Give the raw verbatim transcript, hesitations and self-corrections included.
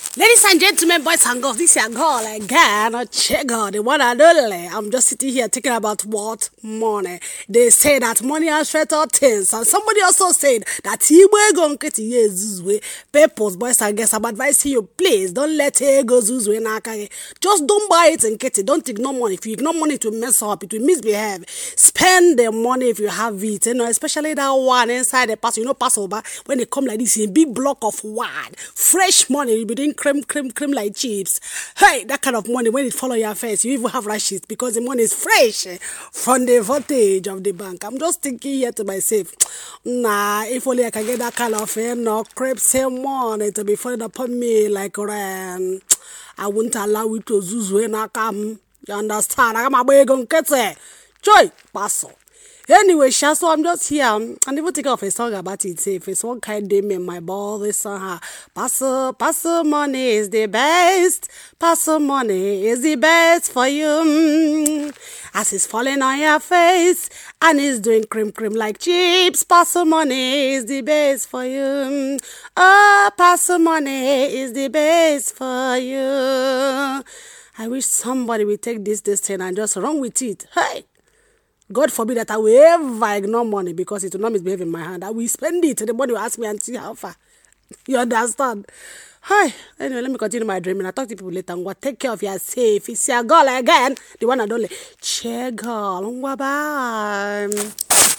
Ladies and gentlemen, boys and girls, this is your girl again, a checker, the one and only. I'm just sitting here thinking about what money. They say that money has straight all things, and somebody also said that he will go and get this way. Papers, boys and girls, I'm advising you, please don't let it go this way. Just don't buy it and get it. Don't ignore money. If you ignore money, it will mess up, it will misbehave. Spend the money if you have it, you know, especially that one inside the pass. You know, Passover when they come like this in a big block of wine, fresh money, you'll be doing cream, cream, cream like chips. Hey, that kind of money, when it follow your face, you even have rashes because the money is fresh from the voltage of the bank. I'm just thinking here to myself, nah, if only I can get that kind of you know, crepe same money to be falling upon me like rain. I won't allow it to zuz when I come. You understand? I'm a boy going to get it. Joy, pass. Anyway, Sha, so I'm just here. Um, and even think of a song about it. Say, if it's one kind day, me my ball, this song, pass, pass money is the best. Pass money is the best for you. Mm. As it's falling on your face and it's doing cream, cream like chips. Pass money is the best for you. Mm. Oh, pass money is the best for you. I wish somebody would take this, this thing and just run with it. Hey! God forbid that I will ever ignore money because it will not misbehave in my hand. I will spend it. The money will ask me and see how far. You understand? Hi. Anyway, let me continue my dreaming. I'll talk to people later. What? Take care of yourself. It's your girl again. The one and only. Che girl. Bye.